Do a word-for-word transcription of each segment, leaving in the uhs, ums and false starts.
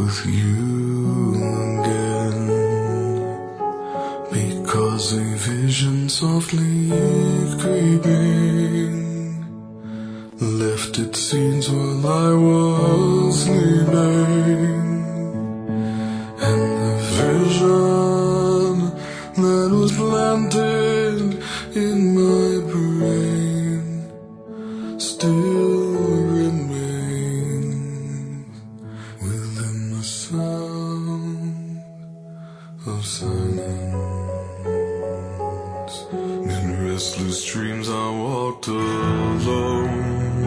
with you again, because a vision softly creeping left its scenes while I was sleeping, and the vision that was planted in my brain still remains within the sound of silence. In restless dreams I walked alone,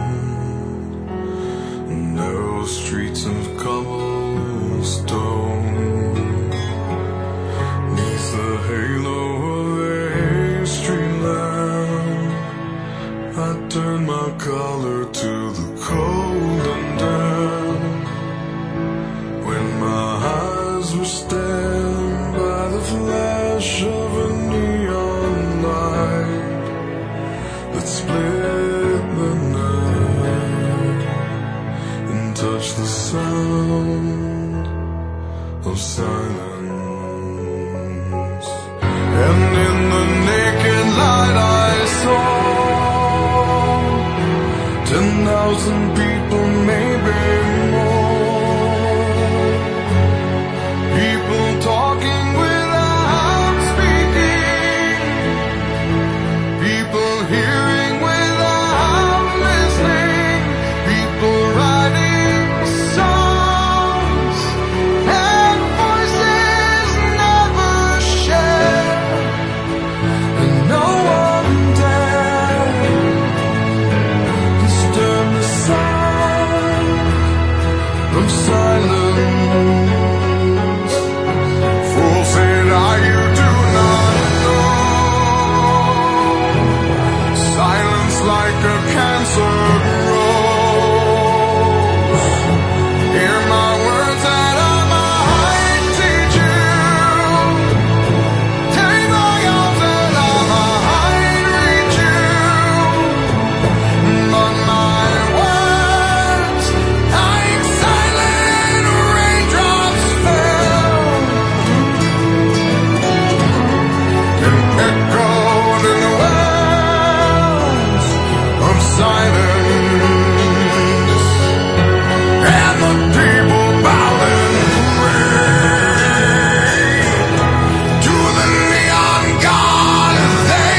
narrow streets of cobblestone, neath the halo of a street lamp. I turned my collar to the cold and damp, when my eyes were stabbed by the flash of a neon light that split the night and touched the sound of silence. And in the naked light I saw ten thousand people, maybe more, people talking without speaking, people hearing without listening, people writing songs and voices never shared, and no one dared disturb the sound of silence. Fool, said I, you do not know. Silence like a cancer grows. Hear my words that I might teach you. Take my arms that I might reach you. But my words, like silent raindrops fell, and echoed in the wells of silence. And the people bowed and prayed to the neon god they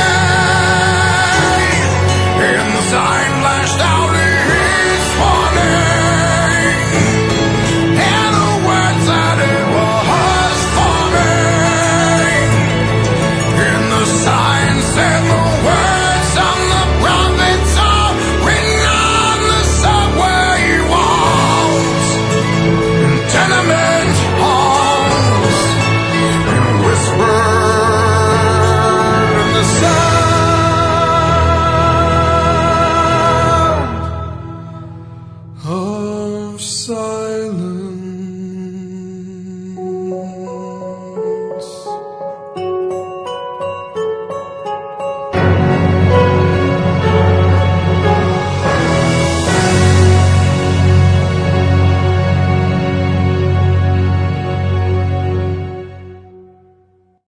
made, and the sign flashed out his warning, and the words that it was forming, and the sign said the words of the prophets are written on the subway walls, in tenement halls, and whispered in the sound of silence.